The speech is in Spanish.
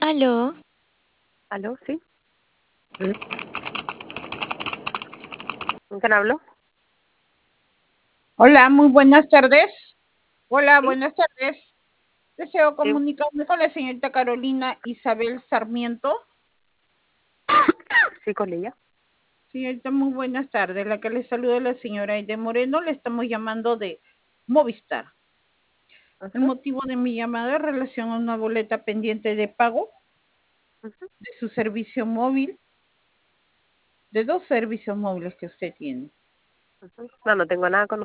Aló, ¿Aló? ¿Sí? ¿Con quién hablo? Hola, muy buenas tardes. Hola, ¿Sí? buenas tardes. Deseo Sí, comunicarme con la señorita Carolina Isabel Sarmiento. sí, con ella. Señorita, muy buenas tardes. La que le saluda es la señora Aide Moreno. Le estamos llamando de Movistar. El Ajá, motivo de mi llamada es relación a una boleta pendiente de pago ajá, de su servicio móvil, de dos servicios móviles que usted tiene. ajá. No, no tengo nada con